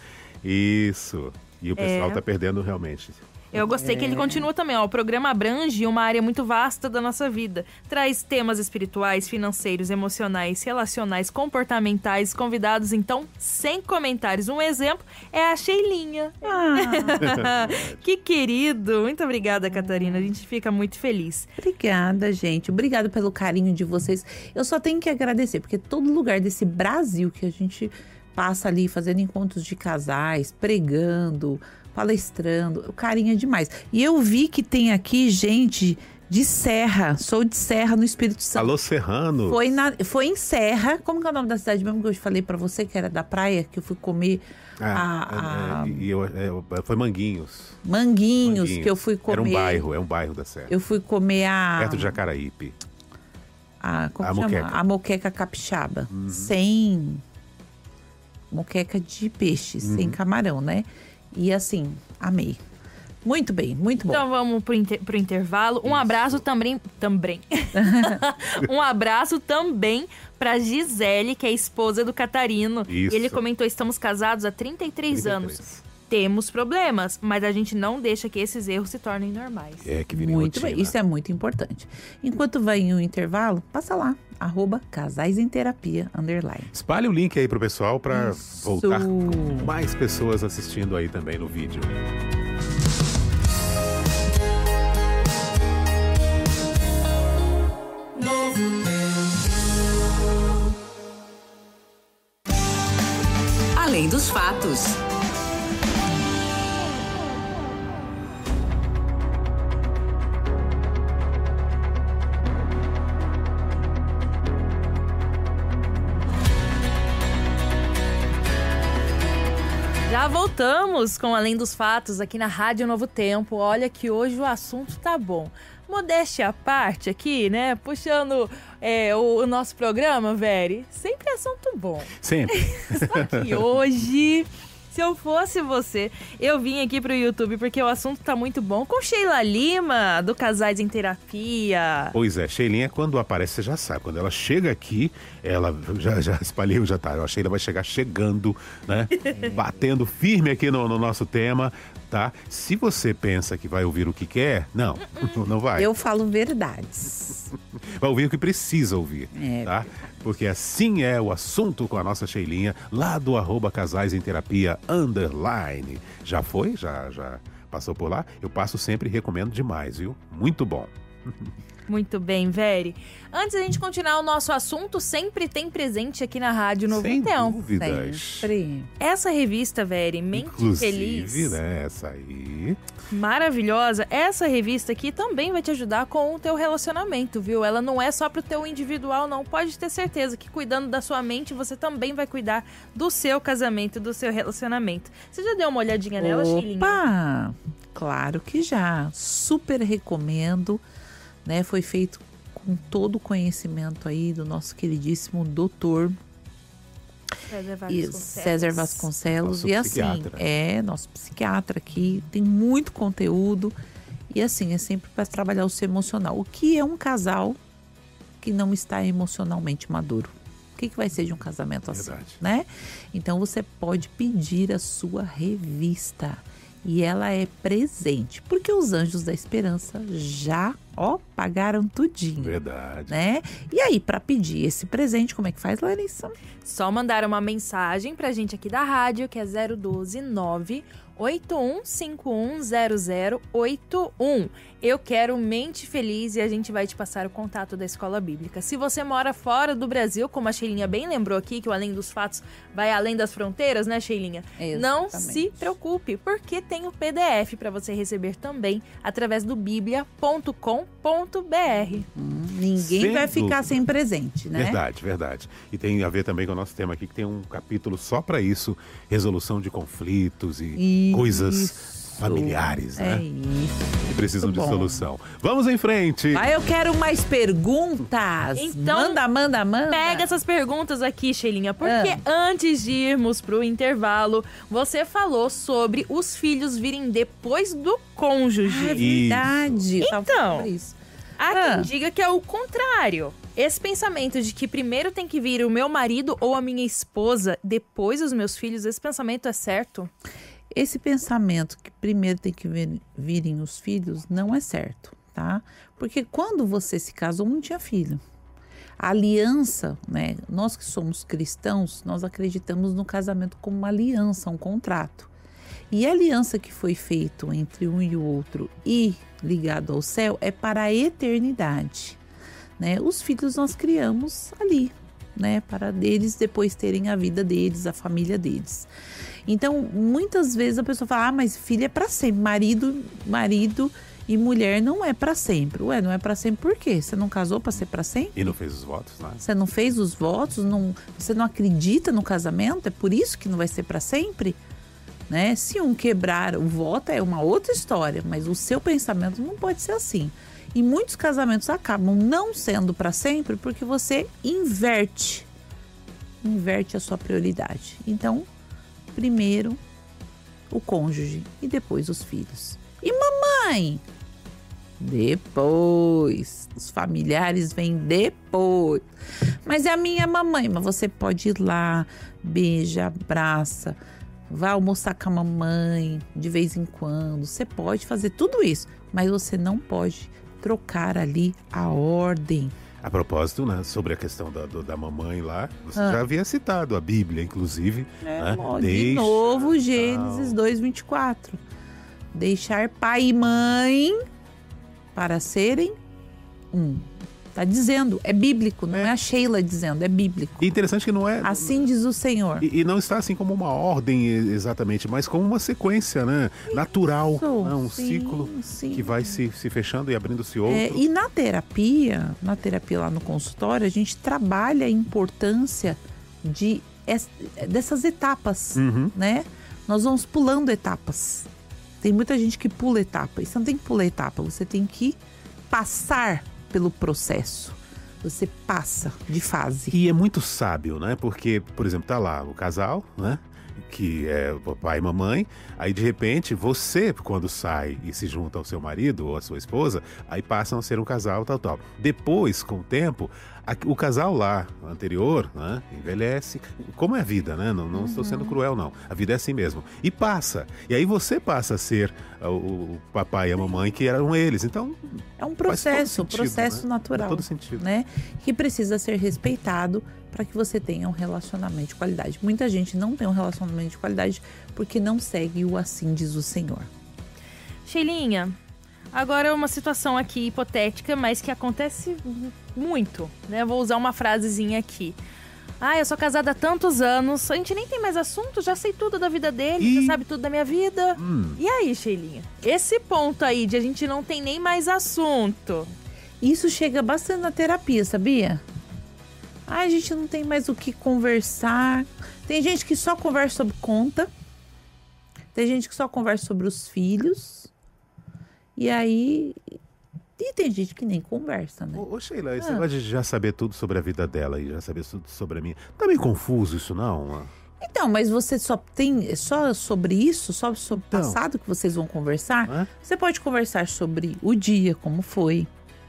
Isso. E o pessoal
É.
tá perdendo realmente.
eu gostei que ele continua também, ó. O programa abrange uma área muito vasta da nossa vida. Traz temas espirituais, financeiros, emocionais, relacionais, comportamentais, convidados, então, sem comentários. Um exemplo é a Sheilinha.
Ah,
Que querido! Muito obrigada, Catarina. A gente fica muito feliz.
obrigada, gente. Obrigada pelo carinho de vocês. Eu só tenho que agradecer, porque todo lugar desse Brasil que a gente passa ali fazendo encontros de casais, pregando, palestrando, o carinho é demais. E eu vi que tem aqui gente de Serra. Sou de Serra, no Espírito Santo.
Alô, Serrano.
Foi, na, foi em Serra. Como que é o nome da cidade mesmo que eu falei pra você, que era da praia, que eu fui comer
Ah,
a, a
é, e eu, é, foi Manguinhos.
Manguinhos,
Manguinhos.
que eu fui comer.
Era um bairro, é um bairro da Serra.
Eu fui comer a...
Perto de Jacaraípe.
A, como
A
chama?
moqueca.
A moqueca capixaba. Sem moqueca de peixe, sem camarão, né? E assim, amei. Muito bem, muito bom.
Então vamos pro, inter- pro intervalo. Um
Isso.
abraço também. Também. Um abraço também pra Gisele, que é a esposa do Catarino.
Isso.
E ele comentou: estamos casados há trinta e três anos.
trinta e três.
Temos problemas, mas a gente não deixa que esses erros se tornem normais.
É, que vira
Muito
rotina.
bem, isso é muito importante. Enquanto vai o intervalo, passa lá, arroba Casais em Terapia, underline.
Espalhe o link aí pro pessoal pra
Isso.
voltar com mais pessoas assistindo aí também no vídeo.
Além dos fatos.
Já voltamos com Além dos Fatos aqui na Rádio Novo Tempo. Olha que hoje o assunto tá bom. Modéstia à parte aqui, né? Puxando é, o, o nosso programa, Veri. Sempre assunto bom.
Sempre.
Só que hoje, se eu fosse você, eu vim aqui pro YouTube porque o assunto tá muito bom. Com Sheila Lima, do Casais em Terapia.
Pois é, Sheilinha, quando aparece, você já sabe. Quando ela chega aqui, ela já, já espalhei, já tá. A Sheila vai chegar chegando, né? Batendo firme aqui no, no nosso tema, tá? Se você pensa que vai ouvir o que quer, não, não vai.
Eu falo verdades.
Vai ouvir o que precisa ouvir,
É.
tá? Porque assim é o assunto com a nossa Sheilinha, lá do arroba Casais em Terapia, underline. Já foi? Já, já passou por lá? Eu passo sempre e recomendo demais, viu? Muito bom.
Muito bem, Veri. Antes da gente continuar o nosso assunto, sempre tem presente aqui na Rádio Novo
Sem
Tempo.
dúvidas.
Sempre.
Essa revista, Veri, Mente
Inclusive,
Feliz,
né, essa aí.
maravilhosa. Essa revista aqui também vai te ajudar com o teu relacionamento, viu? Ela não é só pro teu individual, não. Pode ter certeza que cuidando da sua mente, você também vai cuidar do seu casamento, do seu relacionamento. Você já deu uma olhadinha nela, Sheilinha?
Opa! Claro que já. Super recomendo. Né? Foi feito com todo o conhecimento aí do nosso queridíssimo doutor
César
e
Vasconcelos.
César Vasconcelos.
Nosso
E assim,
psiquiatra.
é nosso psiquiatra aqui, tem muito conteúdo. E assim, é sempre para trabalhar o seu emocional. O que é um casal que não está emocionalmente maduro? O que, que vai ser de um casamento assim,
Verdade.
né? Então você pode pedir a sua revista. E ela é presente, porque os Anjos da Esperança já, ó, pagaram tudinho,
Verdade.
né? E aí, para pedir esse presente, como é que faz, Larissa?
Só mandar uma mensagem pra gente aqui da rádio, que é zero um dois nove oito um cinco um zero zero oito um. Eu quero Mente Feliz e a gente vai te passar o contato da Escola Bíblica. Se você mora fora do Brasil, como a Sheilinha bem lembrou aqui, que o Além dos Fatos vai além das fronteiras, né, Sheilinha? Não
Exatamente.
se preocupe, porque tem o P D F para você receber também através do bíblia ponto com ponto b r.
Hum, ninguém
Sem
vai ficar
dúvida.
sem presente, né?
Verdade, verdade. E tem a ver também com o nosso tema aqui, que tem um capítulo só para isso, resolução de conflitos e
Isso.
coisas familiares,
É
né?
isso.
Que precisam
Muito
de
bom.
solução. Vamos em frente!
Aí eu quero mais perguntas.
Então,
manda, manda, manda.
Pega essas perguntas aqui, Sheilinha, porque antes de irmos pro intervalo, você falou sobre os filhos virem depois do cônjuge.
Ah, é verdade. Eu tava
Então.
falando sobre isso.
Há
Ah.
quem diga que é o contrário. Esse pensamento de que primeiro tem que vir o meu marido ou a minha esposa, depois os meus filhos, esse pensamento é certo?
Esse pensamento que primeiro tem que vir, virem os filhos não é certo, tá? Porque quando você se casou, não tinha filho. A aliança, né? Nós que somos cristãos, nós acreditamos no casamento como uma aliança, um contrato. E a aliança que foi feita entre um e o outro e ligado ao céu é para a eternidade, né? Os filhos nós criamos ali, né? Para eles depois terem a vida deles, a família deles. Então, muitas vezes a pessoa fala, ah, mas filho é para sempre, marido, marido e mulher não é para sempre. Ué, não é para sempre por quê? Você não casou para ser para sempre?
E não fez os votos, né?
Você não fez os votos? Não, você não acredita no casamento? É por isso que não vai ser para sempre? Né? Se um quebrar o voto é uma outra história, mas o seu pensamento não pode ser assim. E muitos casamentos acabam não sendo para sempre porque você inverte, inverte a sua prioridade. Então, primeiro o cônjuge e depois os filhos. E mamãe? Depois. Os familiares vêm depois. Mas é a minha mamãe. Mas você pode ir lá, beija, abraça, vai almoçar com a mamãe de vez em quando. Você pode fazer tudo isso, mas você não pode trocar ali a ordem.
A propósito, né, sobre a questão da, do- da mamãe lá, você
Ah.
já havia citado a Bíblia, inclusive. né?
Ó, de
Deixa,
novo, Gênesis
tal.
dois, vinte e quatro. Deixar pai e mãe para serem um. Tá dizendo, é bíblico, não é,
É.
a Sheila dizendo, é bíblico.
E interessante que não é...
Assim diz o Senhor.
E, e não está assim como uma ordem e- exatamente, mas como uma sequência, né? Natural,
Isso,
né? Um
sim,
ciclo
sim.
que vai se, se fechando e abrindo-se outro.
É, e na terapia, na terapia lá no consultório, a gente trabalha a importância de, es- dessas etapas,
Uhum.
né? Nós vamos pulando etapas. Tem muita gente que pula etapa. E você não tem que pular etapa, você tem que passar pelo processo. Você passa de fase.
E é muito sábio, né? Porque, por exemplo, tá lá o casal, né? Que é o papai e mamãe. Aí, de repente, você, quando sai e se junta ao seu marido ou à sua esposa, aí passam a ser um casal, tal, tal. Depois, com o tempo, a- o casal lá, anterior, né? Envelhece. Como é a vida, né? Não, não estou sendo cruel, não. A vida é assim mesmo. E passa. E aí você passa a ser uh, o, o papai e a mamãe que eram eles. Então,
É um
faz todo
processo,
sentido,
processo
né?
natural.
Faz todo sentido.
Né? Que precisa ser respeitado para que você tenha um relacionamento de qualidade. Muita gente não tem um relacionamento de qualidade porque não segue o assim diz o Senhor.
Sheilinha, Agora, uma situação aqui hipotética, mas que acontece muito, né? Vou usar uma frasezinha aqui. Ah, eu sou casada há tantos anos, a gente nem tem mais assunto, já sei tudo da vida dele,
E...
já sabe tudo da minha vida.
Hum.
E aí, Sheilinha? Esse ponto aí de a gente não tem nem mais assunto.
Isso chega bastante na terapia, sabia? Ah, a gente não tem mais o que conversar. Tem gente que só conversa sobre conta. Tem gente que só conversa sobre os filhos. E aí... E tem gente que nem conversa, né?
Ô, ô Sheila, esse
Ah.
negócio de já saber tudo sobre a vida dela e já saber tudo sobre a minha... Tá meio confuso isso, não?
Então, mas você só tem... Só sobre isso? Só sobre o
Então.
passado que vocês vão conversar?
Hã?
Você pode conversar sobre o dia, como foi.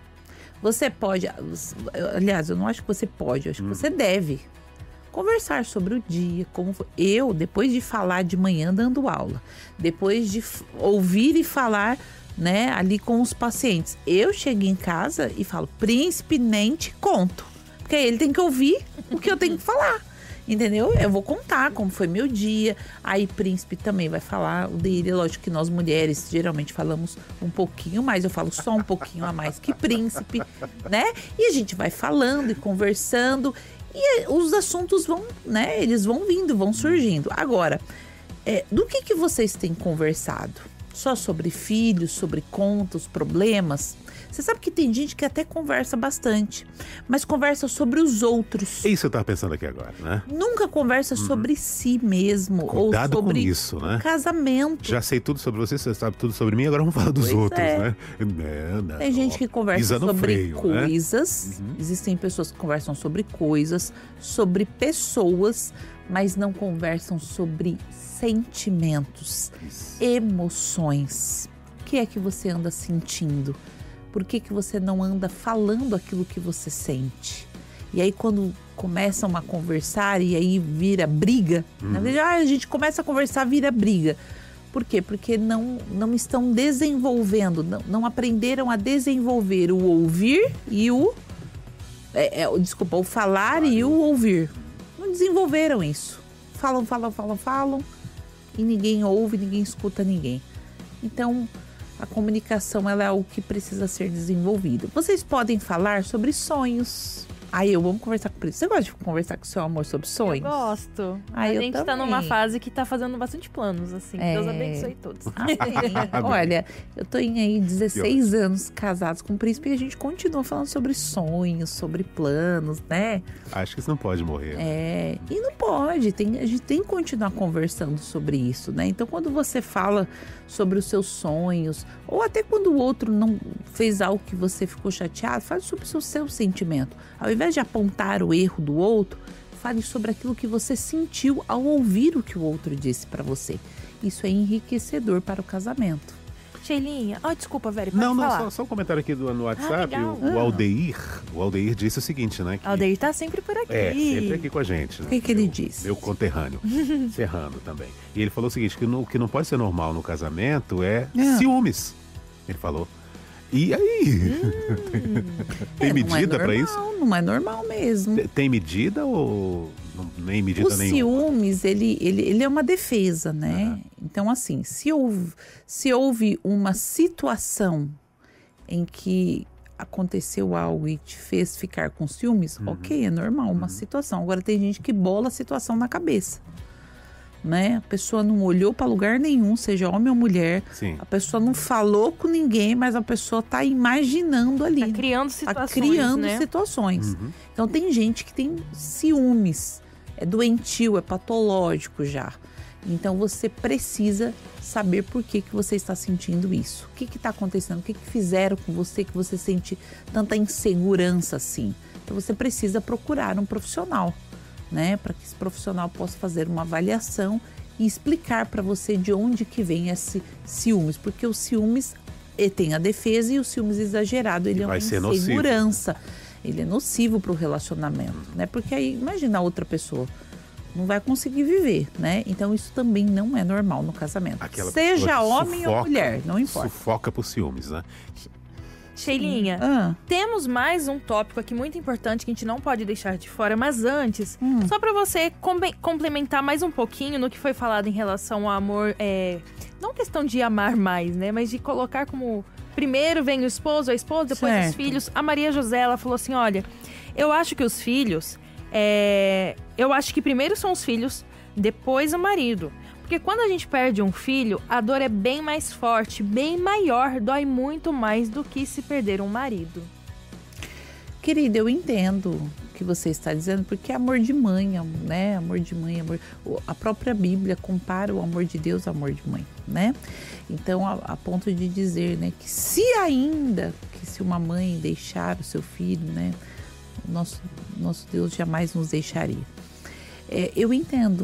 Você pode... Aliás, eu não acho que você pode. Eu acho
Hum.
que você deve conversar sobre o dia, como foi. Eu, depois de falar de manhã dando aula, depois de f- ouvir e falar, né, ali com os pacientes, eu chego em casa e falo, príncipe, nem te conto. Porque aí ele tem que ouvir o que eu tenho que falar. Entendeu? Eu vou contar como foi meu dia. Aí príncipe também vai falar o dele. Lógico que nós mulheres geralmente falamos um pouquinho mais. Eu falo só um pouquinho a mais que príncipe, né? E a gente vai falando e conversando. E os assuntos vão, né? Eles vão vindo, vão surgindo. Agora, é, do que, que vocês têm conversado? Só sobre filhos, sobre contas, problemas? Você sabe que tem gente que até conversa bastante, mas conversa sobre os outros.
É isso que eu tava pensando aqui agora, né?
Nunca conversa sobre si mesmo.
Cuidado
ou sobre
com isso, né?
casamento.
Já sei tudo sobre você, você sabe tudo sobre mim, agora vamos falar dos
Pois
outros,
é.
né? Não, não,
Tem gente que conversa
pisa no
sobre
freio, né?
coisas.
Uhum.
Existem pessoas que conversam sobre coisas, sobre pessoas, mas não conversam sobre sentimentos,
Isso.
emoções. O que é que você anda sentindo? Por que que você não anda falando aquilo que você sente? E aí quando começam a conversar e aí vira briga, na verdade, ah, a gente começa a conversar, vira briga. Por quê? Porque não, não estão desenvolvendo, não, não aprenderam a desenvolver o ouvir e o... É, é, o- desculpa, o falar e o ouvir. Não desenvolveram isso. Falam, falam, falam, falam e ninguém ouve, ninguém escuta ninguém. Então, a comunicação ela é algo que precisa ser desenvolvido. Vocês podem falar sobre sonhos. Aí eu vamos conversar com ele. Você gosta de conversar com o seu amor sobre sonhos?
Gosto.
Ah,
a
eu
gente tá
também.
numa fase que tá fazendo bastante planos, assim.
É.
Deus abençoe todos.
Amém. Olha, eu tô em aí dezesseis anos casados com o príncipe e a gente continua falando sobre sonhos, sobre planos, né?
Acho que isso não pode morrer.
É, e não pode, tem, a gente tem que continuar conversando sobre isso, né? Então, quando você fala sobre os seus sonhos, ou até quando o outro não fez algo que você ficou chateado, fale sobre o seu, seu sentimento. Ao invés de apontar o erro do outro, fale sobre aquilo que você sentiu ao ouvir o que o outro disse para você. Isso é enriquecedor para o casamento.
Sheilinha, ó, desculpa, velho, pode
Não, não,
falar.
só, só um comentário aqui do, no WhatsApp.
legal.
o, o Aldeir, o Aldeir disse o seguinte, né? Que,
Aldeir tá sempre por aqui.
É, sempre aqui com a gente. Né?
O que que ele
Meu-
disse?
Meu conterrâneo, serrano também. E ele falou o seguinte, que no- o que não pode ser normal no casamento é
É.
ciúmes. Ele falou. E aí? Tem
É, não é
medida pra
normal,
isso?
Não é normal mesmo.
Tem- Tem medida ou não- nem medida
O
nenhuma?
ciúmes, ele, ele, ele é uma defesa, né?
Aham.
Então, assim, se houve, se houve uma situação em que aconteceu algo e te fez ficar com ciúmes,
Uhum.
ok, é normal, uma situação. Agora, tem gente que bola a situação na cabeça, né? A pessoa não olhou para lugar nenhum, seja homem ou mulher.
Sim.
A pessoa não falou com ninguém, mas a pessoa tá imaginando ali.
Tá criando
Tá
situações,
criando
né?
situações.
Uhum.
Então tem gente que tem ciúmes, é doentio, é patológico já. Então você precisa saber por que, que você está sentindo isso. O que está acontecendo? O que, que fizeram com você que você sente tanta insegurança assim? Então você precisa procurar um profissional, né? Para que esse profissional possa fazer uma avaliação e explicar para você de onde que vem esse ciúmes. Porque o ciúmes ele tem a defesa e o ciúmes exagerado ele
E
é uma
vai ser nocivo.
insegurança. Ele é nocivo para o relacionamento, né? Porque aí, imagina a outra pessoa, não vai conseguir viver, né? Então isso também não é normal no casamento.
Aquela
Seja
pessoa que
homem ou
sufoca-
mulher, não importa.
Sufoca por ciúmes, né?
Sheilinha,
Ah,
temos mais um tópico aqui muito importante que a gente não pode deixar de fora, mas antes,
Hum.
só pra você combe- complementar mais um pouquinho no que foi falado em relação ao amor, é, não questão de amar mais, né, mas de colocar como primeiro vem o esposo, a esposa, depois
Certo.
os filhos. A Maria José, ela falou assim, olha, eu acho que os filhos, é... eu acho que primeiro são os filhos, depois o marido. Porque quando a gente perde um filho, a dor é bem mais forte, bem maior, dói muito mais do que se perder um marido.
Querida, eu entendo o que você está dizendo, porque é amor de mãe, né? Amor de mãe, amor... A própria Bíblia compara o amor de Deus ao amor de mãe, né? Então, a, a ponto de dizer, né, que se ainda, que se uma mãe deixar o seu filho, né, o nosso, nosso Deus jamais nos deixaria. É, eu entendo,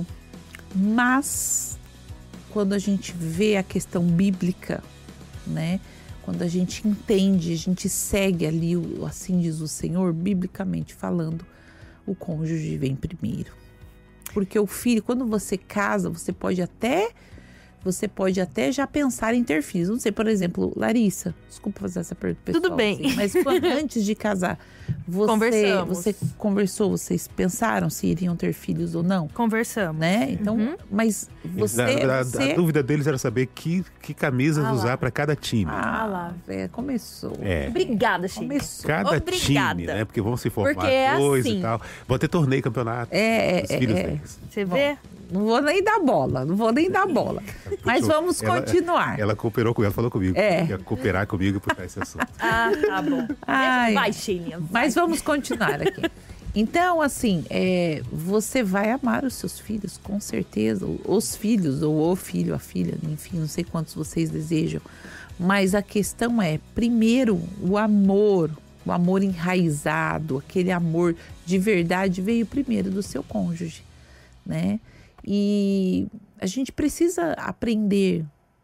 mas quando a gente vê a questão bíblica, né, quando a gente entende, a gente segue ali, o assim diz o Senhor, biblicamente falando, o cônjuge vem primeiro. Porque o filho, quando você casa, você pode até, você pode até já pensar em ter filhos. Não sei, por exemplo, Larissa, desculpa fazer essa pergunta pessoal.
Tudo bem.
Assim, mas quando, antes de casar, você,
Conversamos.
você conversou, vocês pensaram se iriam ter filhos ou não?
Conversamos.
Né? Então,
Uhum.
mas você...
a, a-
você...
a dúvida deles era saber que, que camisas
Ah lá.
usar para cada time.
Ah,
Ah lá.
é, começou.
É.
Obrigada, Sheila.
Começou.
Cada
Obrigada.
time, né? Porque vão se formar
Porque é
dois
assim.
e tal. Vão ter torneio, campeonato.
É,
dos
é,
filhos
é.
deles.
Você vê?
Não vou nem dar bola, não vou nem dar bola. Mas vamos
Ela-
continuar.
Ela cooperou comigo, ela falou comigo.
É.
Ia cooperar comigo por esse assunto.
Ah, tá bom.
Ai.
Vai, Sheila. vai.
Mas vamos continuar aqui. Então, assim, é, você vai amar os seus filhos, com certeza. Os filhos, ou o filho, a filha, enfim, não sei quantos vocês desejam. Mas a questão é, primeiro, o amor, o amor enraizado, aquele amor de verdade veio primeiro do seu cônjuge, né? E a gente precisa aprender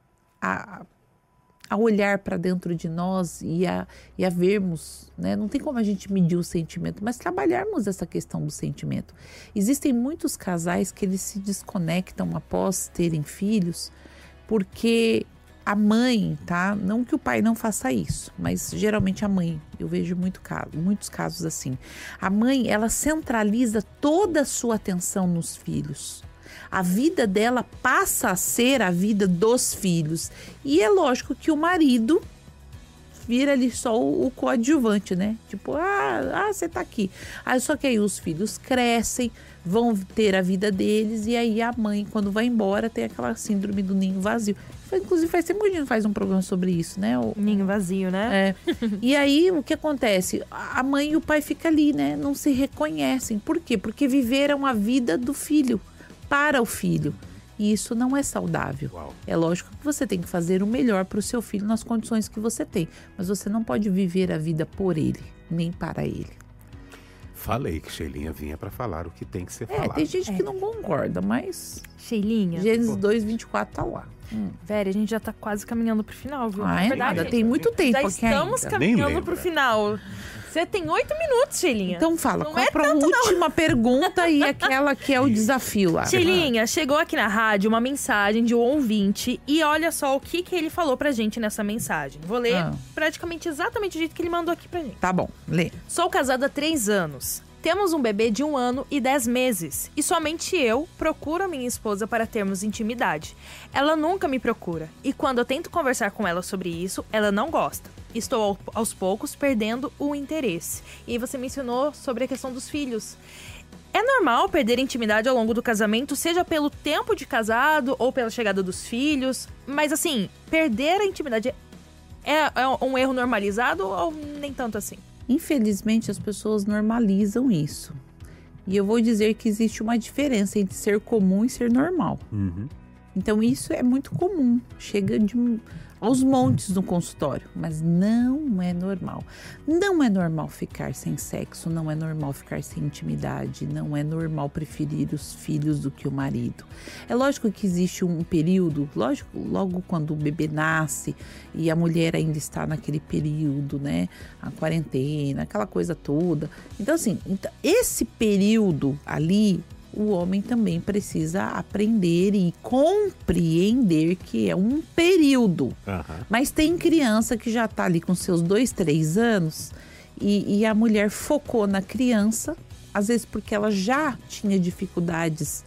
a, a olhar para dentro de nós e a, e a vermos, né? Não tem como a gente medir o sentimento, mas trabalharmos essa questão do sentimento. Existem muitos casais que eles se desconectam após terem filhos, porque a mãe, tá? Não que o pai não faça isso, mas geralmente a mãe, eu vejo muito caso, muitos casos assim. A mãe, ela centraliza toda a sua atenção nos filhos. A vida dela passa a ser a vida dos filhos. E é lógico que o marido vira ali só o, o coadjuvante, né? Tipo, ah, ah, você tá aqui. Aí, só que aí os filhos crescem, vão ter a vida deles, e aí a mãe, quando vai embora, tem aquela síndrome do ninho vazio. Inclusive, faz tempo que a gente faz um programa sobre isso, né? O,
Ninho vazio, né?
é. E aí, o que acontece? A mãe e o pai ficam ali, né? Não se reconhecem. Por quê? Porque viveram a vida do filho, para o filho. E isso não é saudável.
Uau.
É lógico que você tem que fazer o melhor para o seu filho nas condições que você tem. Mas você não pode viver a vida por ele, nem para ele.
Falei que Sheilinha vinha para falar o que tem que ser
É,
falado.
tem gente que não concorda, mas
Sheilinha.
Gênesis dois, vinte e quatro tá lá. Hum.
Velho, a gente já tá quase caminhando pro final, viu?
Ah,
Na
é
verdade,
nada, tem muito tempo
já
aqui
estamos
ainda.
Nem
caminhando
lembra.
pro final. Você tem oito minutos, Sheilinha.
Então fala,
Não
qual
é
é a última pergunta e aquela que é o desafio lá?
Sheilinha, chegou aqui na rádio uma mensagem de um ouvinte e olha só o que, que ele falou pra gente nessa mensagem. Vou ler
Ah.
praticamente exatamente do jeito que ele mandou aqui pra gente.
Tá bom, lê.
Sou casada há três anos. Temos um bebê de um ano e dez meses. E somente eu procuro a minha esposa para termos intimidade. Ela nunca me procura. E quando eu tento conversar com ela sobre isso, ela não gosta. Estou ao- aos poucos perdendo o interesse. E aí você mencionou sobre a questão dos filhos. É normal perder intimidade ao longo do casamento, seja pelo tempo de casado ou pela chegada dos filhos. Mas assim, perder a intimidade é, é um erro normalizado ou nem tanto assim?
Infelizmente, as pessoas normalizam isso. E eu vou dizer que existe uma diferença entre ser comum e ser normal.
Uhum.
Então, isso é muito comum. Chega de, um- aos montes no consultório. Mas não é normal. Não é normal ficar sem sexo. Não é normal ficar sem intimidade. Não é normal preferir os filhos do que o marido. É lógico que existe um período, lógico, logo quando o bebê nasce e a mulher ainda está naquele período, né? A quarentena, aquela coisa toda. Então, assim, então, esse período ali, o homem também precisa aprender e compreender que é um período.
Aham.
Mas tem criança que já está ali com seus dois, três anos e, e a mulher focou na criança, às vezes porque ela já tinha dificuldades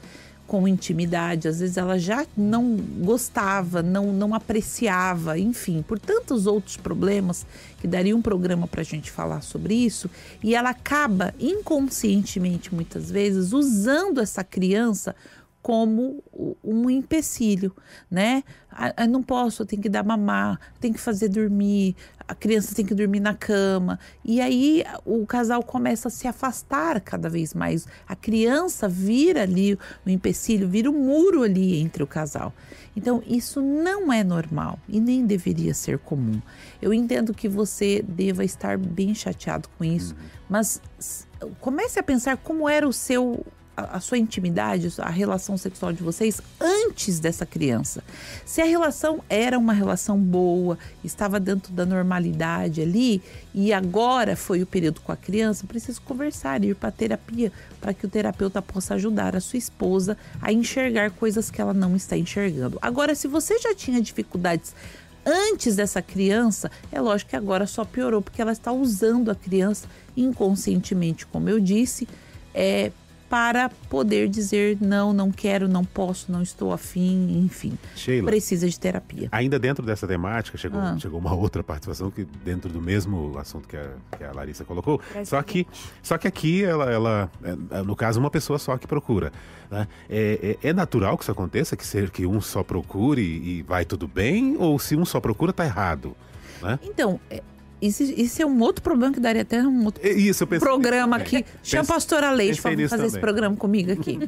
com intimidade, às vezes ela já não gostava, não, não apreciava, enfim, por tantos outros problemas que daria um programa para a gente falar sobre isso, e ela acaba inconscientemente, muitas vezes, usando essa criança como um empecilho, né? Ah, não posso, eu tenho que dar mamar, tenho que fazer dormir, a criança tem que dormir na cama. E aí o casal começa a se afastar cada vez mais. A criança vira ali o empecilho, vira um muro ali entre o casal. Então isso não é normal e nem deveria ser comum. Eu entendo que você deva estar bem chateado com isso, mas comece a pensar como era o seu... a sua intimidade, a relação sexual de vocês antes dessa criança. Se a relação era uma relação boa, estava dentro da normalidade ali, e agora foi o período com a criança, precisa conversar, ir para terapia, para que o terapeuta possa ajudar a sua esposa a enxergar coisas que ela não está enxergando. Agora, se você já tinha dificuldades antes dessa criança, é lógico que agora só piorou, porque ela está usando a criança inconscientemente, como eu disse, é para poder dizer não, não quero, não posso, não estou afim, enfim.
Sheila,
precisa de terapia.
Ainda dentro dessa temática, chegou,
Ah.
chegou uma outra participação que dentro do mesmo assunto que a, que a Larissa colocou. Só que, só que aqui, ela, ela, é, no caso, uma pessoa só que procura. Né? É, é, é natural que isso aconteça, que, ser, que um só procure e vai tudo bem? Ou se um só procura, tá errado? Né?
Então, é, isso, isso é um outro problema que daria até um outro
É isso, eu pensei
programa
nisso também.
aqui. Chama a
Pense-
pastora Leite
pensei
para
nisso
fazer esse
também.
programa comigo aqui.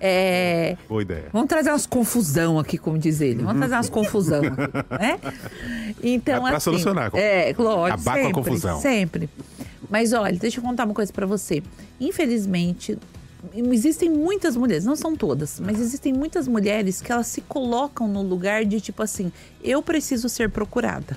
É,
Boa ideia.
vamos trazer umas confusão aqui, como diz ele. Vamos trazer umas confusão, né? Então,
É pra
assim,
solucionar.
É, lógico.
Acabar com a
sempre,
confusão.
Sempre. Mas olha, deixa eu contar uma coisa pra você. Infelizmente, existem muitas mulheres, não são todas, mas existem muitas mulheres que elas se colocam no lugar de tipo assim, eu preciso ser procurada.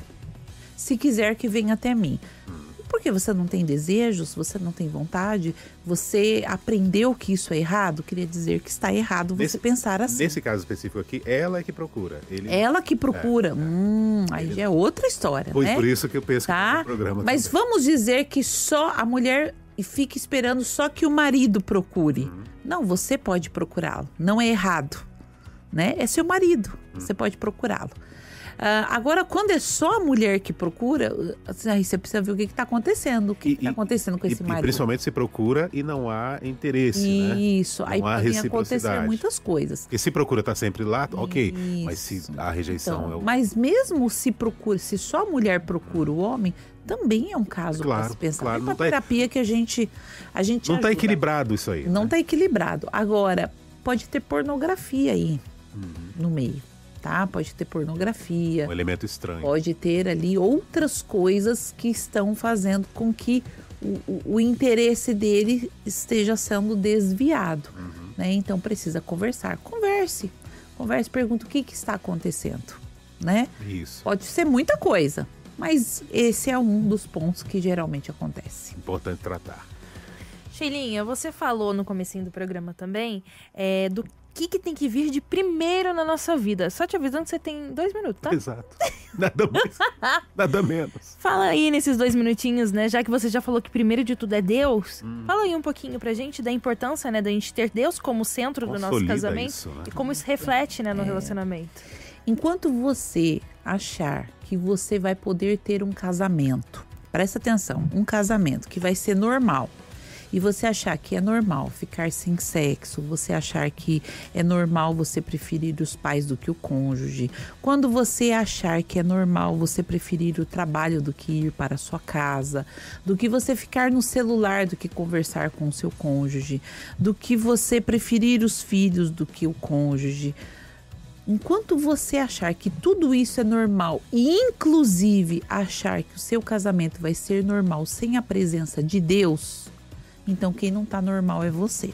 Se quiser que venha até mim. Porque você não tem desejos, você não tem vontade, você aprendeu que isso é errado, queria dizer que está errado você
Nesse-
pensar assim.
Nesse caso específico aqui, ela é que procura. Ele...
Ela que procura, hum, aí já é outra história,
Pois
né?
por isso que eu penso que
Tá?
tem um programa
Mas
também.
vamos dizer que só a mulher fica esperando só que o marido procure.
Uhum.
Não, você pode procurá-lo, não é errado, né? É seu marido,
Uhum.
você pode procurá-lo. Ah, agora, quando é só a mulher que procura, assim, aí você precisa ver o que está acontecendo, o que
E-
está
e-
acontecendo com
E,
esse
e
marido.
principalmente se procura e não há interesse, né?
Isso,
Não
aí
há
podem acontecer
reciprocidade.
muitas coisas.
Porque se procura tá sempre lá, ok. Mas se
Isso.
a rejeição
Então,
é o...
Mas mesmo se procura, se só a mulher procura o homem, também é um caso para
Claro,
se pensar.
claro,
É
não
uma
tá-
terapia que a gente, a gente
Não está
ajuda.
equilibrado isso aí.
Não
né?
está equilibrado. Agora, pode ter pornografia aí
Uhum.
no meio, tá? Pode ter pornografia,
Um elemento estranho.
pode ter ali outras coisas que estão fazendo com que o, o- o interesse dele esteja sendo desviado,
Uhum.
né? Então precisa conversar. Converse, converse, pergunta o que, que está acontecendo, né?
Isso.
Pode ser muita coisa, mas esse é um dos pontos que geralmente acontece.
Importante tratar.
Sheilinha, você falou no comecinho do programa também é, do que, que tem que vir de primeiro na nossa vida. Só te avisando que você tem dois minutos, tá?
Exato. Nada mais, nada menos.
Fala aí nesses dois minutinhos, né? Já que você já falou que primeiro de tudo é Deus, fala aí um pouquinho pra gente da importância, né, da gente ter Deus como centro do nosso
Consolida
casamento
isso, né?
e como isso reflete, né, no relacionamento.
Enquanto você achar que você vai poder ter um casamento, presta atenção, um casamento que vai ser normal, e você achar que é normal ficar sem sexo, você achar que é normal você preferir os pais do que o cônjuge, quando você achar que é normal você preferir o trabalho do que ir para a sua casa, do que você ficar no celular do que conversar com o seu cônjuge, do que você preferir os filhos do que o cônjuge, enquanto você achar que tudo isso é normal e inclusive achar que o seu casamento vai ser normal sem a presença de Deus, então quem não tá normal é você.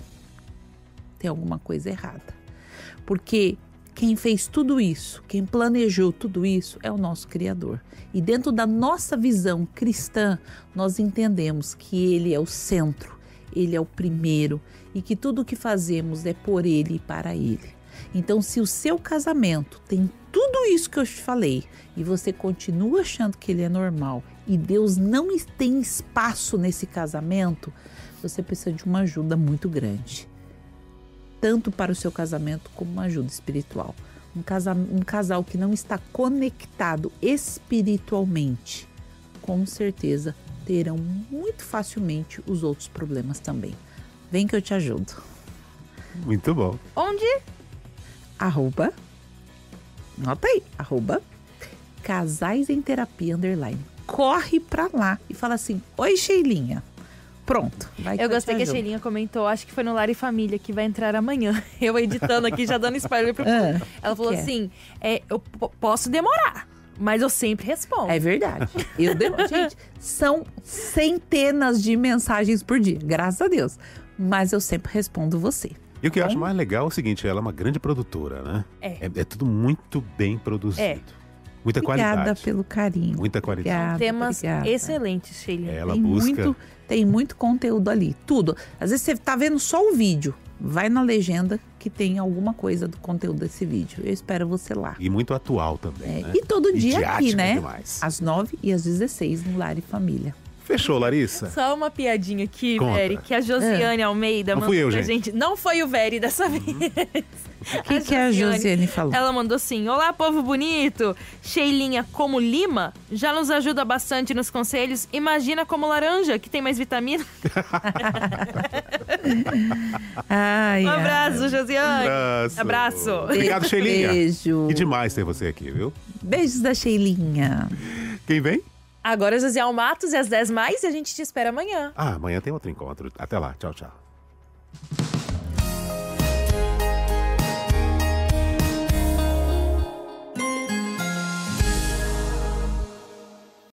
Tem alguma coisa errada. Porque quem fez tudo isso, quem planejou tudo isso é o nosso Criador. E dentro da nossa visão cristã, nós entendemos que Ele é o centro, Ele é o primeiro e que tudo o que fazemos é por Ele e para Ele. Então, se o seu casamento tem tudo isso que eu te falei e você continua achando que ele é normal e Deus não tem espaço nesse casamento, você precisa de uma ajuda muito grande. tanto para o seu casamento como uma ajuda espiritual. Um casal, um casal que não está conectado espiritualmente, com certeza terão muito facilmente os outros problemas também. Vem que eu te ajudo.
Muito bom.
Onde?
Arroba, nota aí, arroba, casais em terapia underline. Corre pra lá e fala assim, oi Sheilinha. Pronto. Vai
Eu gostei que a
Sheilinha
Sheilinha comentou, acho que foi no Lar e Família, que vai entrar amanhã. Eu editando aqui, já dando spoiler pro povo.
Ah,
Ela falou
que é?
assim, é, eu p- posso demorar, mas eu sempre respondo.
É verdade. Eu demoro. Gente, são centenas de mensagens por dia, graças a Deus. Mas eu sempre respondo você.
E o que eu acho
Bom.
mais legal é o seguinte, ela é uma grande produtora, né?
É.
É, é tudo muito bem produzido.
É.
Muita
Obrigada
qualidade.
pelo carinho.
Muita qualidade.
Obrigada,
Temas
obrigada.
excelentes, Sheilinha.
Ela
tem
busca.
muito, tem muito conteúdo ali, tudo. Às vezes você tá vendo só o vídeo, vai na legenda que tem alguma coisa do conteúdo desse vídeo. Eu espero você lá.
E muito atual também,
É,
né?
e todo dia aqui,
didática
né?
demais.
Às nove e às dezesseis no Lar e Família.
Fechou, Larissa?
Só uma piadinha aqui,
Conta.
Veri, que a Josiane Almeida
Não
mandou
fui eu,
pra
gente.
gente. Não foi o Veri dessa vez.
O que, que a Josiane falou?
Ela mandou assim: olá, povo bonito. Sheilinha como lima já nos ajuda bastante nos conselhos. Imagina como laranja, que tem mais vitamina.
Ai,
Um
ai.
abraço, Josiane.
Abraço.
Abraço.
Obrigado, Sheilinha.
Beijo.
Que demais ter você aqui, viu?
Beijos da Sheilinha.
Quem vem?
Agora Josiel Matos e às dez mais e a gente te espera amanhã.
Ah, amanhã tem outro encontro. Até lá. Tchau, tchau.